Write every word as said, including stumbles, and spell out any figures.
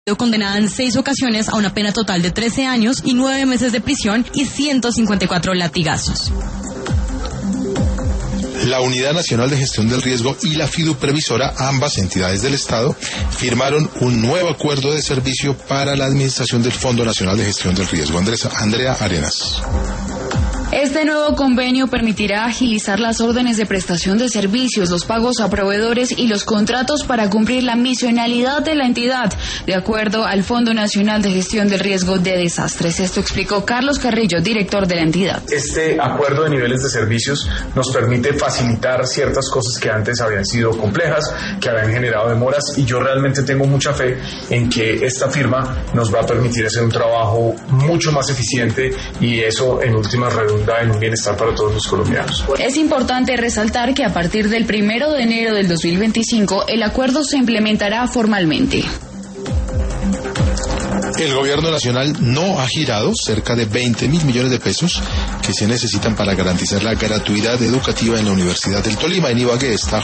condenada en seis ocasiones a una pena total de trece años y nueve meses de prisión y ciento cincuenta y cuatro latigazos. La Unidad Nacional de Gestión del Riesgo y la Fiduprevisora, ambas entidades del Estado, firmaron un nuevo acuerdo de servicio para la administración del Fondo Nacional de Gestión del Riesgo. Andrés, Andrea Arenas. Este nuevo convenio permitirá agilizar las órdenes de prestación de servicios, los pagos a proveedores y los contratos para cumplir la misionalidad de la entidad, de acuerdo al Fondo Nacional de Gestión del Riesgo de Desastres. Esto explicó Carlos Carrillo, director de la entidad. Este acuerdo de niveles de servicios nos permite facilitar ciertas cosas que antes habían sido complejas, que habían generado demoras, y yo realmente tengo mucha fe en que esta firma nos va a permitir hacer un trabajo mucho más eficiente, y eso en últimas redunda en un bienestar para todos los colombianos. Es importante resaltar que a partir del primero de enero del dos mil veinticinco el acuerdo se implementará formalmente. El gobierno nacional no ha girado cerca de veinte mil millones de pesos que se necesitan para garantizar la gratuidad educativa en la Universidad del Tolima. En Ibagué está